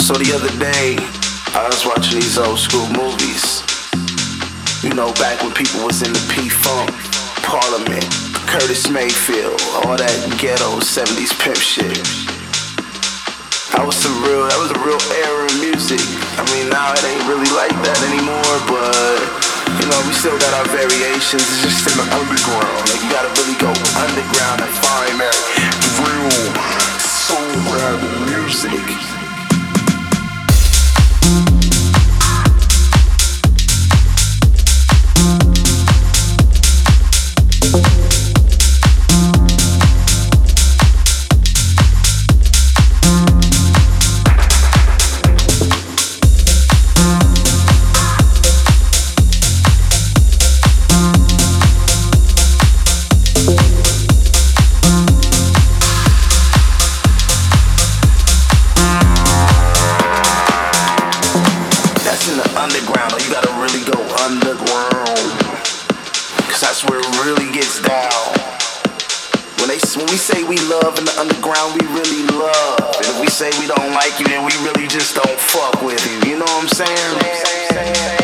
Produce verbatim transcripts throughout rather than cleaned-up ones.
So the other day, I was watching these old school movies. You know, back when people was in the P-Funk, Parliament, Curtis Mayfield, all that ghetto seventies pimp shit. That was some real, that was a real era in music. I mean, now it ain't really like that anymore, but you know, we still got our variations. It's just in the underground. Like, you gotta really go underground and find that real soul rap music. Underground, or you gotta really go underground, cause that's where it really gets down. When they, when we say we love in the underground, we really love. And if we say we don't like you, then we really just don't fuck with you. You know what I'm saying?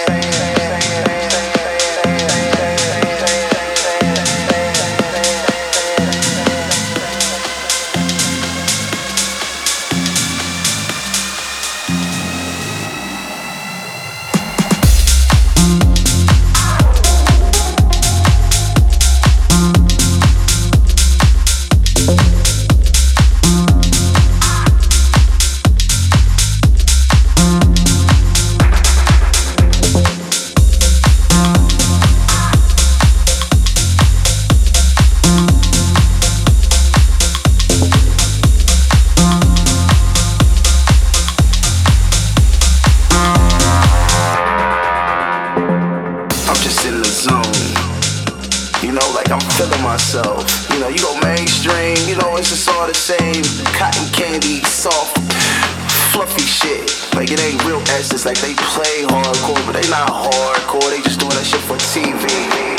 You know, like I'm feeling myself. You know, you go mainstream, you know, it's just all the same cotton candy, soft, fluffy shit. Like, it ain't real essence. Like, they play hardcore, but they not hardcore. They just doing that shit for T V.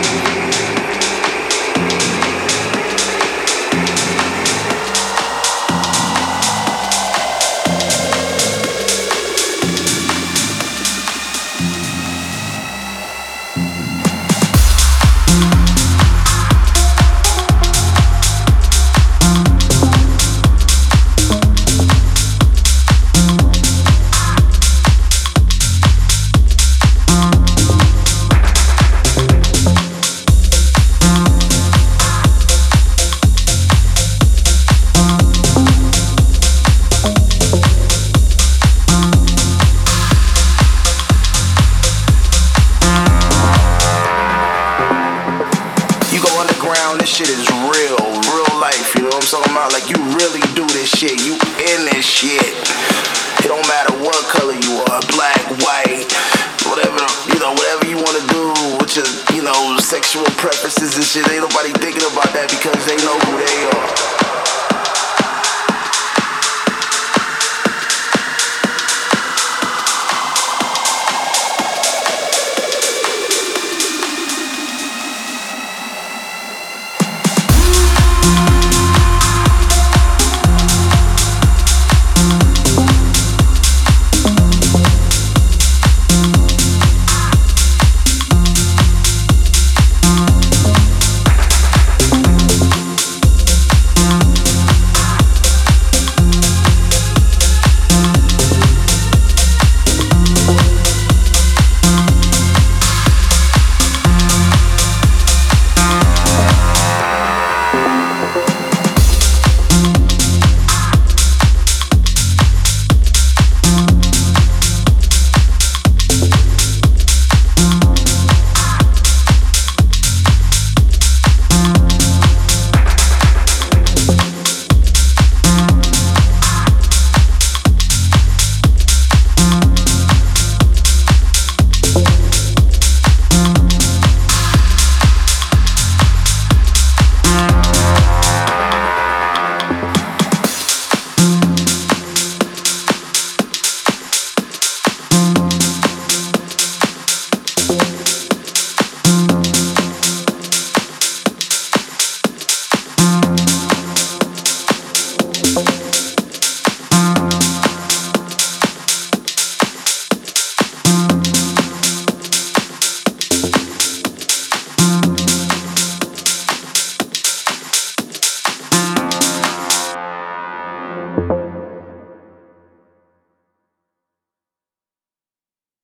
This shit is real, real life, you know what I'm talking about? Like, you really do this shit, you in this shit. It don't matter what color you are, black, white, whatever, you know, whatever you want to do with your, you know, sexual preferences and shit. Ain't nobody thinking about that because they know who they are.